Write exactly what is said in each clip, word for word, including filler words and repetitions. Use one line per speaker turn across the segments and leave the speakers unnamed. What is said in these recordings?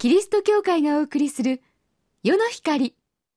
キリスト教会がお送りする世の光。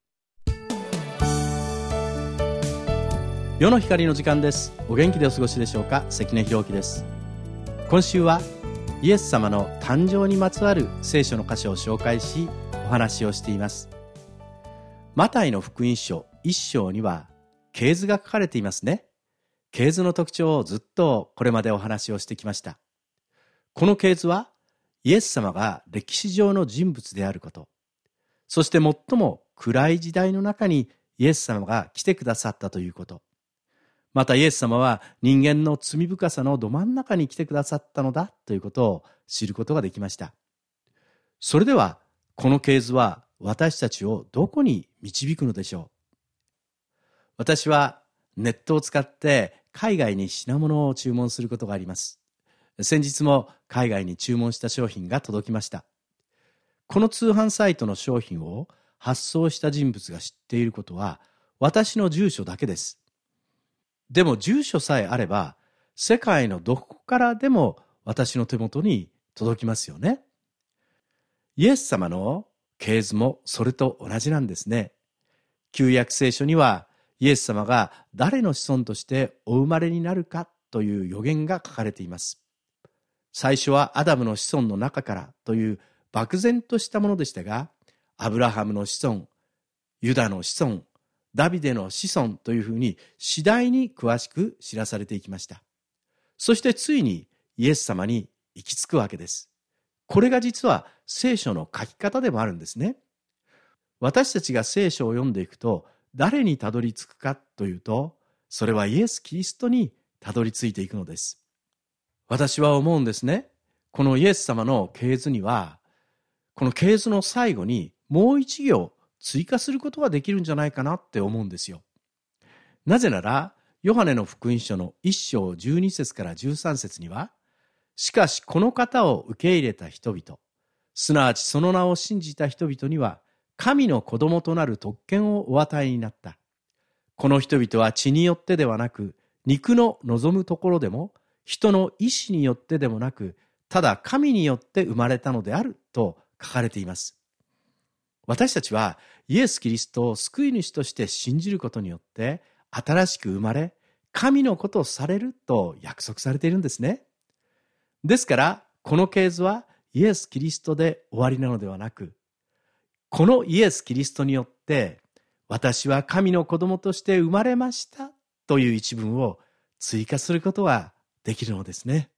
世の光の時間です。お元気でお過ごしでしょうか。関根弘樹です。今週はイエス様の誕生にまつわる聖書の箇所を紹介し、お話をしています。マタイの福音書一章には系図が書かれていますね。系図の特徴をずっとこれまでお話をしてきました。この系図はイエス様が歴史上の人物であること、そして最も暗い時代の中にイエス様が来てくださったということ、またイエス様は人間の罪深さのど真ん中に来てくださったのだということを知ることができました。それではこの系図は私たちをどこに導くのでしょう。私はネットを使って海外に品物を注文することがあります。先日も海外に注文した商品が届きました。この通販サイトの商品を発送した人物が知っていることは私の住所だけです。でも住所さえあれば世界のどこからでも私の手元に届きますよね。イエス様の系図もそれと同じなんですね。旧約聖書にはイエス様が誰の子孫としてお生まれになるかという予言が書かれています。最初はアダムの子孫の中からという漠然としたものでしたが、アブラハムの子孫、ユダの子孫、ダビデの子孫というふうに次第に詳しく知らされていきました。そしてついにイエス様に行き着くわけです。これが実は聖書の書き方でもあるんですね。私たちが聖書を読んでいくと誰にたどり着くかというと、それはイエス・キリストにたどり着いていくのです。私は思うんですね。このイエス様の系図には、この系図の最後にもう一行追加することができるんじゃないかなって思うんですよ。なぜなら、ヨハネの福音書の一章十二節から十三節には、しかしこの方を受け入れた人々、すなわちその名を信じた人々には、神の子供となる特権をお与えになった。この人々は血によってではなく、肉の望むところでも、人の意志によってでもなく、ただ神によって生まれたのであると書かれています。私たちはイエス・キリストを救い主として信じることによって新しく生まれ、神の子とされると約束されているんですね。ですからこの系図はイエス・キリストで終わりなのではなく、このイエス・キリストによって私は神の子供として生まれましたという一文を追加することはできるのですね。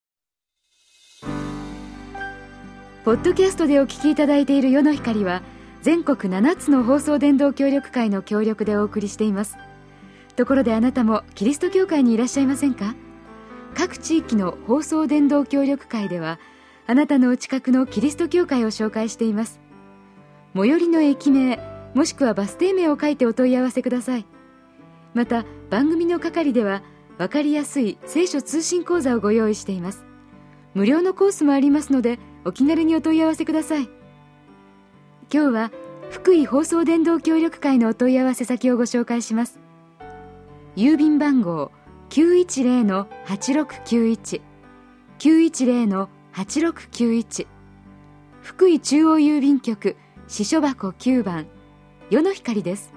ポッドキャストでお聞きいただいている世の光は全国ななつの放送伝道協力会の協力でお送りしています。ところであなたもキリスト教会にいらっしゃいませんか？各地域の放送伝道協力会ではあなたのお近くのキリスト教会を紹介しています。最寄りの駅名もしくはバス停名を書いてお問い合わせください。また番組の係ではわかりやすい聖書通信講座をご用意しています。無料のコースもありますのでお気軽にお問い合わせください。今日は福井放送伝道協力会のお問い合わせ先をご紹介します。郵便番号 きゅういちゼロのはちろくきゅういち きゅういちゼロのはちろくきゅういち、福井中央郵便局支所箱きゅうばん、世の光です。